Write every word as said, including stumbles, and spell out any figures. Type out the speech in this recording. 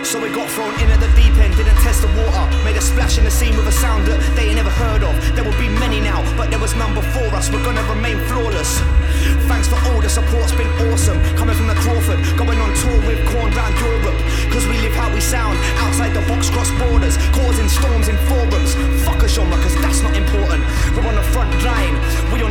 So we got thrown in at the deep end, didn't test the water. Made a splash in the scene with a sound that they ain't never heard of. There will be many now, but there was none before us. We're gonna remain flawless. Thanks for all the support's been awesome. Coming from the Crawford, going on tour with Korn round Europe. Cause we live how we sound, outside the box, cross borders, causing storms in forums. Fuck a genre, cause that's not important. We're on the front line, we on